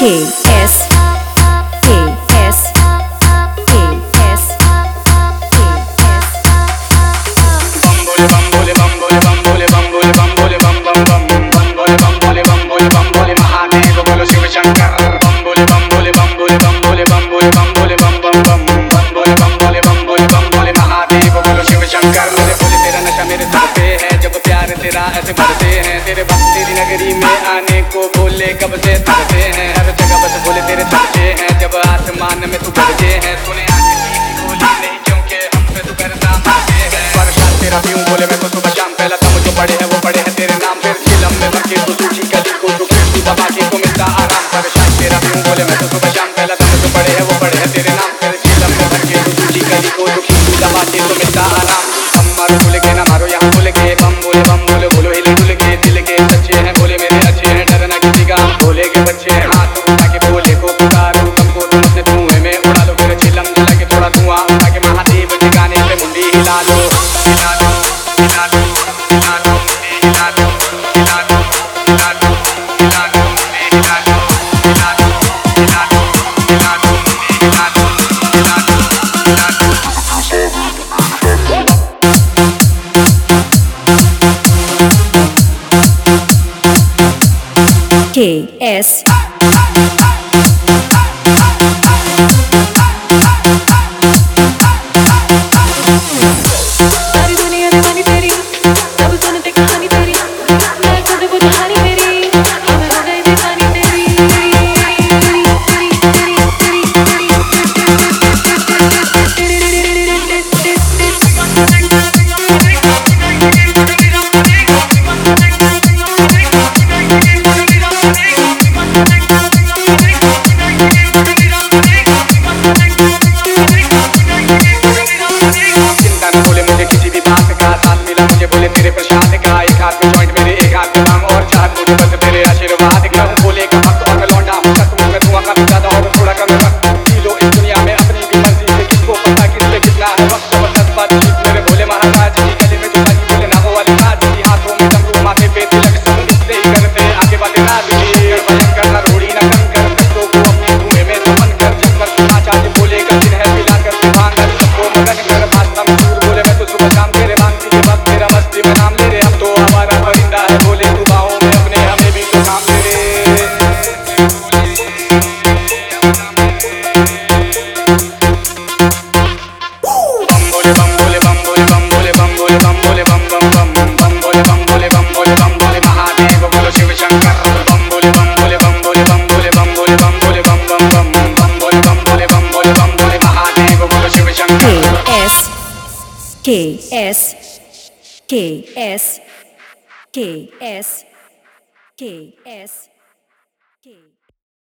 KS KS KS Bambole bambole bambole bambole bambole bam bam bam bambole bambole bambole bambole Mahadev bolo Shiv Shankar bambole bambole bambole bambole bambole bambole bam bam bam bambole bambole bambole bambole Mahadev bolo Shiv Shankar मेरे बोले तेरा नशा मेरे sir पे है जब प्यार तेरा ऐसे बढ़ते हैं तेरे भक्त तेरी नगरी में आने को बोले कब से तरसे हैं हर जगह बस बोले तेरे चर्चे हैं जब आसमान में तू गरजे हैं तूने आके की बोली नहीं क्योंकि हम पे तू करता मारते हैं वर्षा तेरा पीऊं बोले मैं तो सुबह शाम पहला दम जो पड़े हैं वो पड़े हैं तेरे नाम फिर चिलम में भर के तू सूखी गली को जो तू दबा के तो मिलता आराम वर्षा तेरा पीऊं बोले मैं तो सुबह शाम पहला दम जो पड़े हैं वो पड़े हैं तेरे नाम फिर चिलम में भर के तू सूखी गली को जो तू दबा के तो मिलता आराम हम मारो बोले के ना मारो यहाँ बोले के बम बोले बोलो हिले बोले के दिल के सच्चे हैं बोले मेरे अच्छे हैं डरना किसी का बोले के बच्चे हैं हाथ उठा के बोले को पुकारो तुमको तुम अपने धुएं में उड़ा लो फिर चिलम जला के थोड़ा धुआं उठा के महादेव के गाने पे मुंडी हिला लो हिला लो हिला लो हिला लो हिला लो हिला लो हिला लो हिला लो हिला लो हिला लो हिला लो हिला लो हिला लो हिला लो हिला लो KS सारी दुनिया दीवानी तेरी सब सुनते कहानी तेरी मैं खुद को जानी तेरी मैं हो गई दीवानी तेरी चिंता न बोले मुझे किसी भी बात का साथ मिला मुझे बोले तेरे प्रसाद का एक हाथ में जॉइंट मेरे एक हाथ में बाम और चाहत मुझे बस तेरे आशीर्वाद का हूँ बोले का भक्त और लौंडा हूँ सच में धुआं का भी ज्यादा और थोड़ा कम वक्त जी लो इस दुनिया में अपनी भी मर्जी से किसको पता किस पे कितना है वक्त जबरदस्त बातचीत मेरे बोले महाराज जी गले में जो साजी बोले ना वो वाली राज जी हाथों में डमरू माथे पे तिलक सब उठते ही करते आगे बातें राज जी भजन करना रोड़ी न कम कर कष्टों को अपने धुएं में दफन कर जिस पर सुना चाहे बोले का दिन है पिला कर भांग कर सबको मगन कर भाषा में दूर बोले मैं तो सुबह शाम तेरे मांगती के वक्त तेरा मस्ती में नाम ले रहे हम तो हमारा परिंदा है बोले तू बाहों में अपने हमें भी तो काम दे रे बम्बोले बम्बोले बम्बोले बम्बोले बम्बोले बम बम बम बम्बोले बम्बोले बम्बोले बम्बोले महादेव बोलो शिव शंकर बम्बोले बम्बोले बम्बोले बम्बोले बम्बोले बम्बोले बम बम बम बम्बोले बम्बोले बम्बोले बम्बोले महादेव बोलो Shiv Shankar KS KS KS KS KS